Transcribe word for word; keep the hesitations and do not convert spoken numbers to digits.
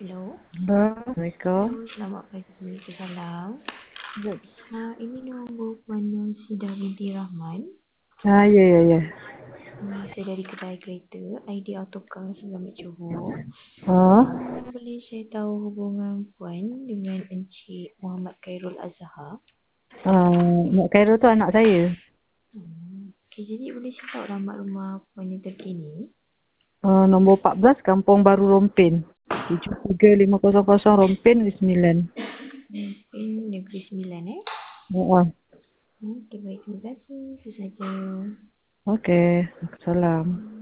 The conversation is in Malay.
Hello. Halo, Assalamualaikum. Hello, selamat pagi. Waalaikumsalam. Ya. Ah, ini nombor Puan Sida binti Rahman. Ah, ya, ya, ya. Hmm, saya dari kedai kereta I D Autocar Selamat Johor. Oh, Ah, boleh saya tahu hubungan Puan dengan Encik Muhammad Khairul Azhar? uh, Mak Khairul tu anak saya. Hmm. Okay, jadi boleh saya tahu alamat rumah Puan yang terkini? Uh, nombor empat belas, Kampung Baru Rompin. tujuh tiga lima kosong kosong Rompin, Negeri Sembilan. Mungkin Negeri Sembilan eh? Oh, oh. Hmm, okay, baik. Terima kasih. Itu saja. Okey. Salam.